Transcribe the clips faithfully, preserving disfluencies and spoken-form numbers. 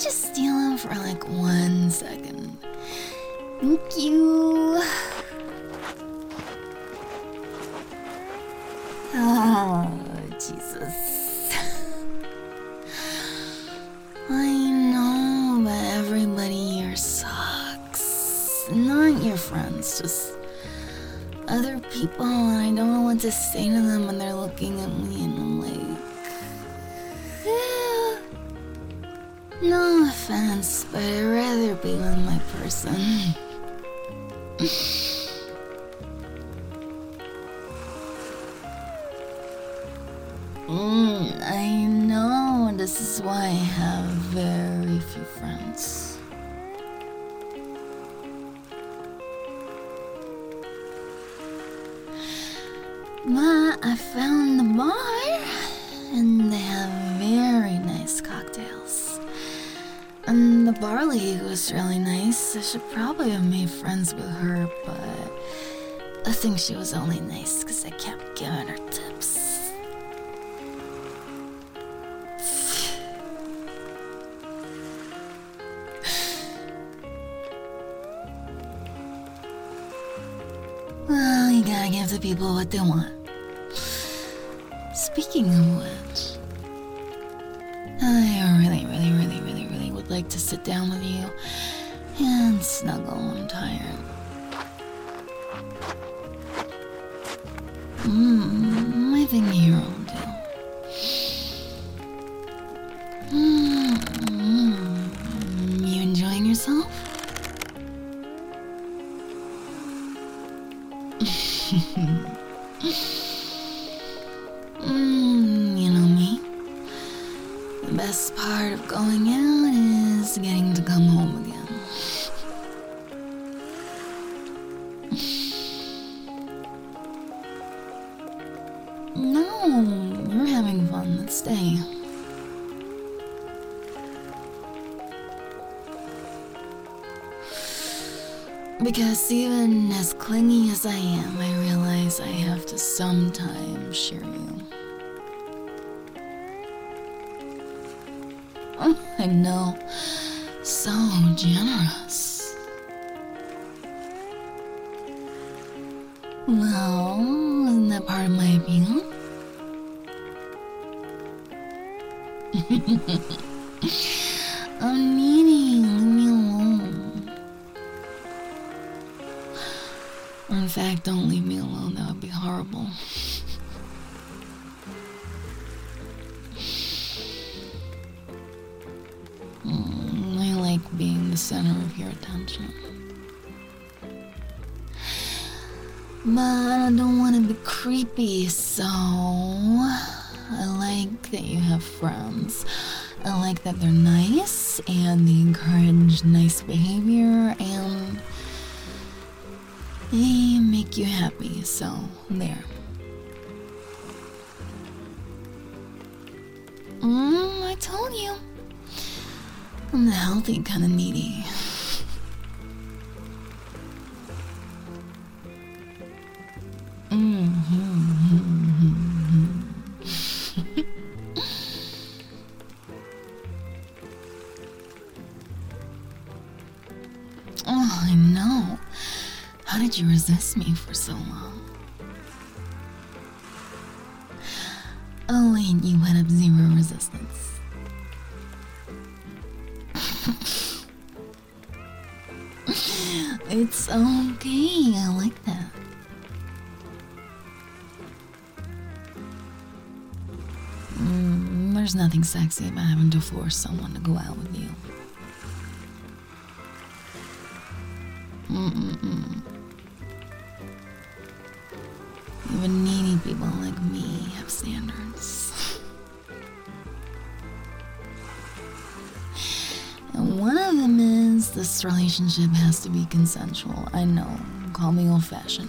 just steal them for like one second? Thank you. Oh, Jesus. I know, but everybody here sucks. Not your friends, just other people, and I don't know what to say to them when they're looking at me and I'm like, yeah. No offense, but I'd rather be with my person. mm, I know, this is why I have very few friends. But I found the bar, and they have very nice cocktails. And the bar lady was really nice. I should probably have made friends with her, but I think she was only nice because I kept giving her tips. Well, you gotta give the people what they want. Speaking of which, I really, really, really, really, really would like to sit down with you and snuggle. I'm tired. Mmm, I think you're all do. Mmm, you enjoying yourself? mm, you know me. The best part of going out is getting to come home again. No, you're having fun. Let's stay. Because even as clingy as I am, I realize I have to sometimes share you. Oh, I know. So generous. Well, isn't that part of my appeal? I'm needy. Leave me alone. In fact, don't leave me alone. That would be horrible. Mm, I like being the center of your attention. But I don't want to be creepy, so I like that you have friends. I like that they're nice and they encourage nice behavior and they make you happy, so there. Mm, I told you. I'm the healthy kind of needy. Mm-hmm. Oh, I know. How did you resist me for so long? Oh, and you had up zero resistance. It's okay, I like that. Mm, there's nothing sexy about having to force someone to go out with you. Mm-mm-mm. Even needy people like me have standards. And one of them is this relationship has to be consensual. I know, call me old-fashioned.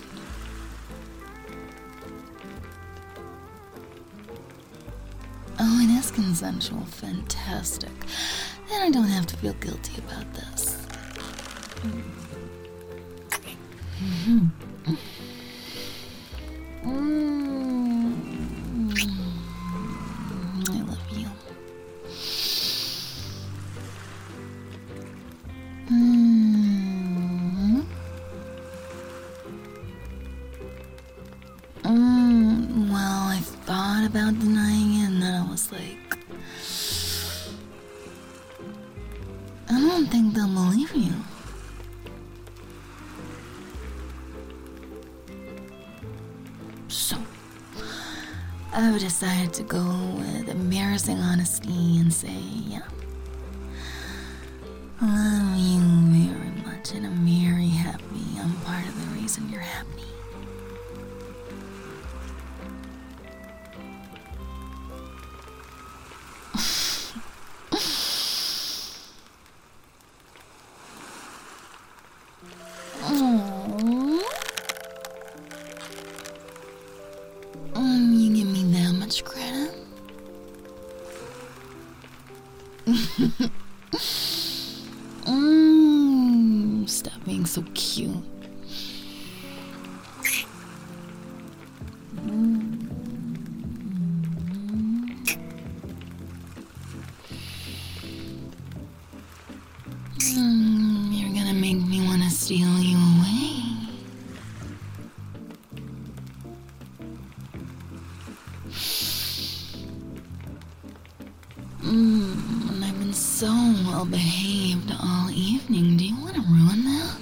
Oh, it is consensual. Fantastic. Then I don't have to feel guilty about this. Mm-hmm. Mm. I love you. like, I don't think they'll believe you. So, I've decided to go with embarrassing honesty and say, yeah, I love you very much and I'm very happy. I'm part of the reason you're happy. Um, you give me that much credit? mm, stop being so cute. Mm. Mm, you're gonna make me wanna steal you away. Mmm, and I've been so well behaved all evening. Do you want to ruin that?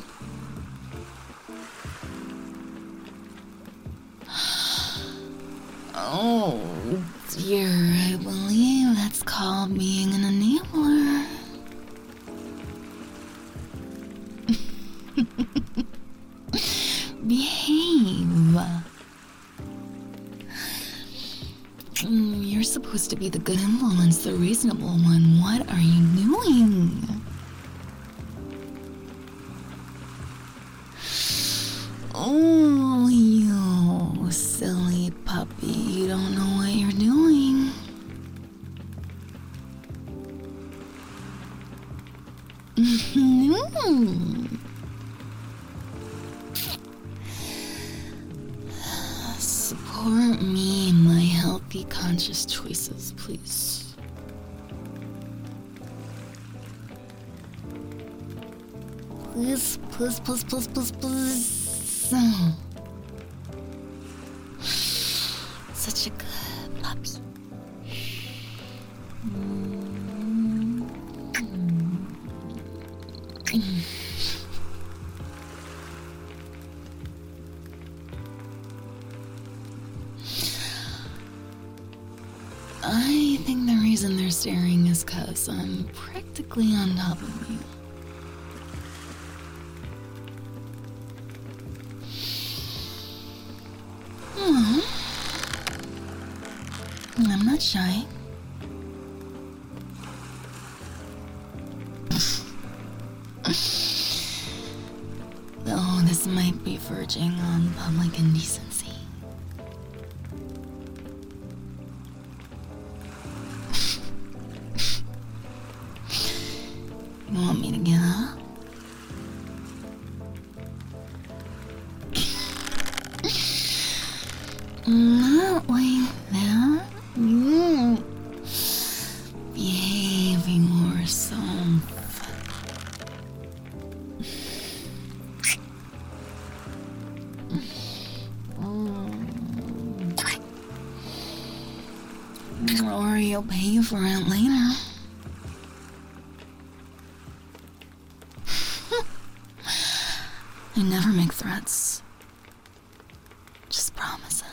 Oh, dear, I believe that's called being an enabler. Behave. Mm, you're supposed to be the good influence, the reasonable one. What are you doing? Oh, you silly puppy. You don't know what you're doing. mm. Support me in my healthy, conscious choices, please. Please, please, please, please, please, please. Such a good puppy. Mm. Mm. I think the reason they're staring is because I'm practically on top of you. Well, I'm not shy. Though this might be verging on public indecency. You want me to get up? Not like that. You behaving yourself. Or you'll pay for it later. I never make threats. Just promise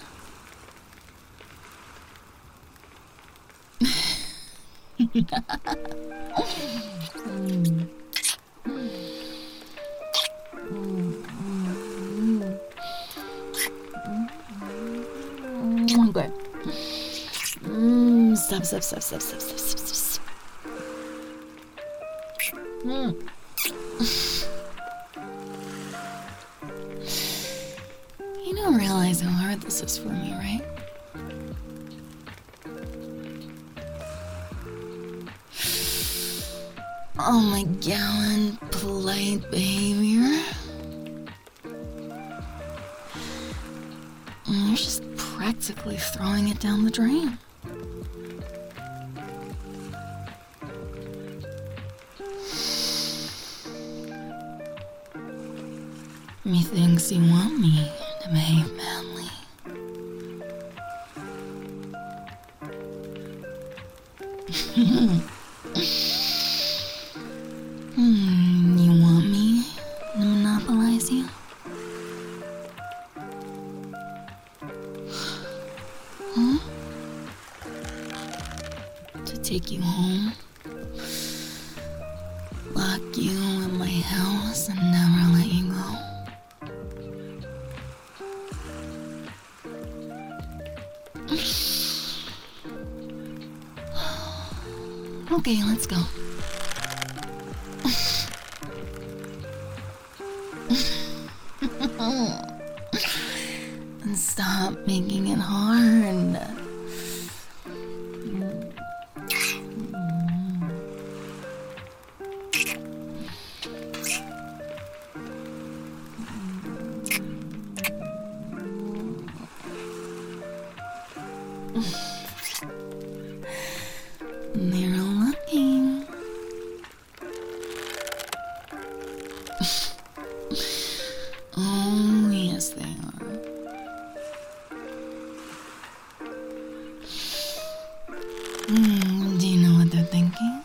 it. mm. Mm, good. Mm, stop, stop, stop, stop, stop, stop, stop, stop. Mm. You don't realize how hard this is for me, right? Oh, my gallant, polite behavior. You're just practically throwing it down the drain. Methinks you want me to behave badly. Hmm, you want me to monopolize you? Huh? To take you home? Lock you in my house and never let you go? Okay, let's go. And stop making it hard. They're looking. Oh, yes, they are. Mm, do you know what they're thinking?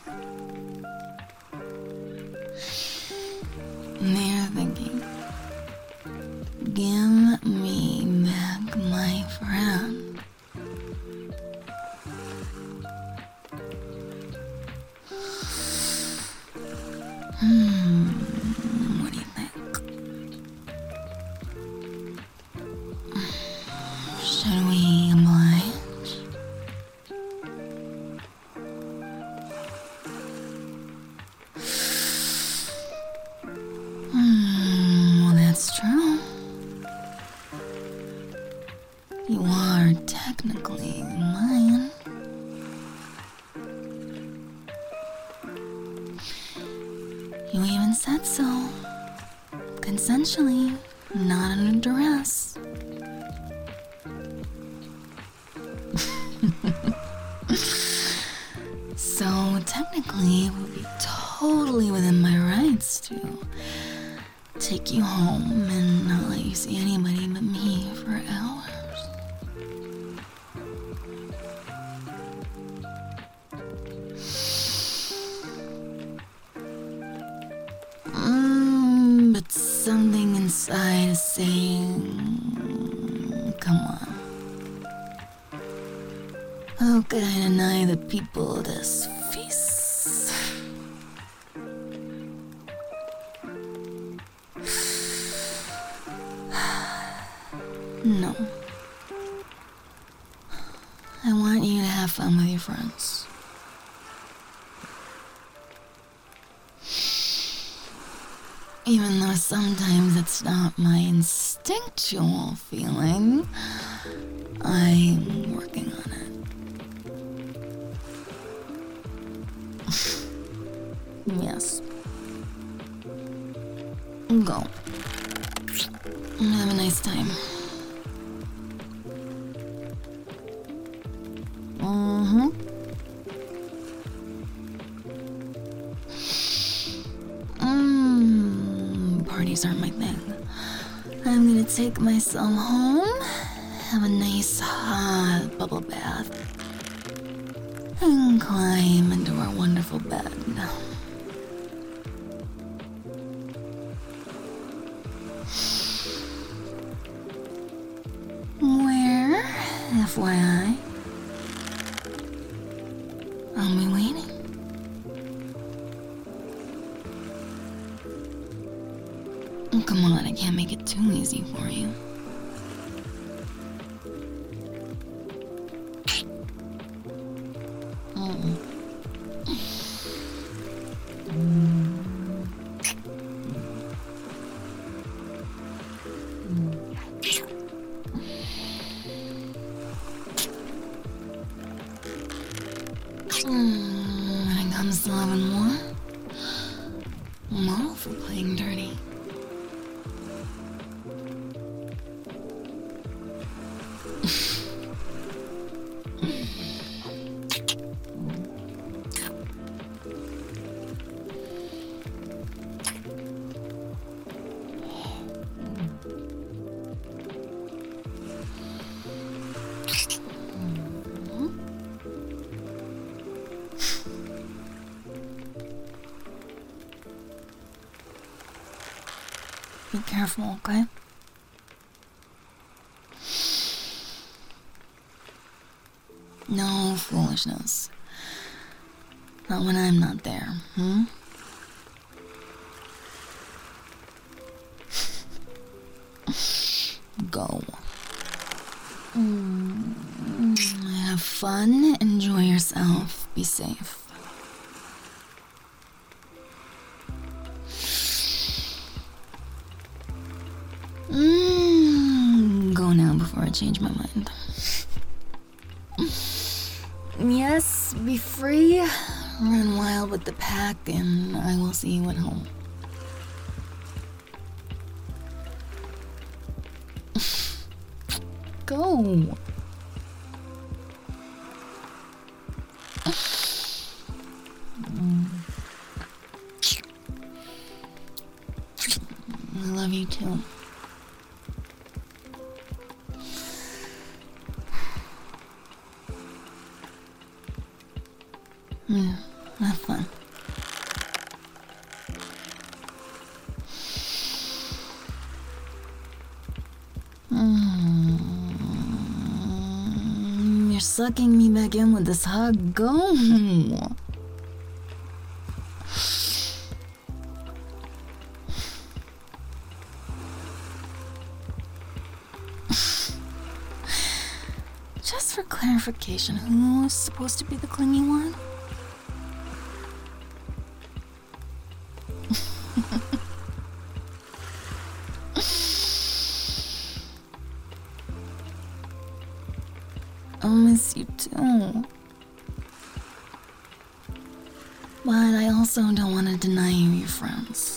They're thinking, give me back my friend. Hmm, what do you think? Should we oblige? Hmm, well, that's true. You are technically mine. You even said so. Consensually, not under duress. So technically, it would be totally within my rights to take you home and not let you see anybody but me for hours. Mm, but something inside is saying, come on. How could I deny the people this feast? No. I want you to have fun with your friends. Even though sometimes it's not my instinctual feeling, I'm working on it. Yes. Go. Have a nice time. Mm-hmm. Mmm, parties aren't my thing. I'm gonna take myself home, have a nice hot bubble bath, and climb into our wonderful bed. Where, F Y I, I'll be waiting. Oh, come on, I can't make it too easy for you. Mm-mm. Mm, when it comes to loving more, I'm all for playing dirty. Be careful, okay? No foolishness. Not when I'm not there, hmm? Go. Mm, have fun, enjoy yourself, be safe. Mm, go now before I change my mind. Yes, be free, run wild with the pack, and I will see you at home. Go. I love you too. Mm, have fun. Mm, you're sucking me back in with this hug. Go. Just for clarification, who's supposed to be the clingy one? I'll miss you too. But I also don't want to deny you your friends.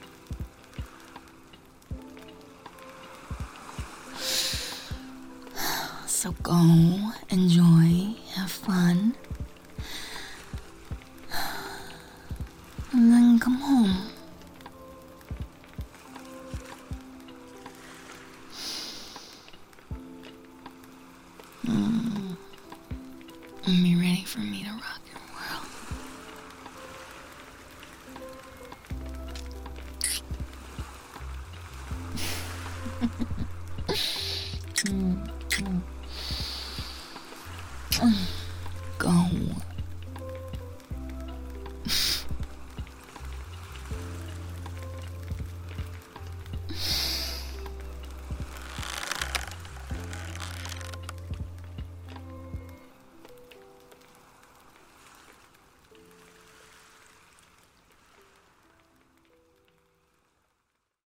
So go, enjoy, have fun, and then come home.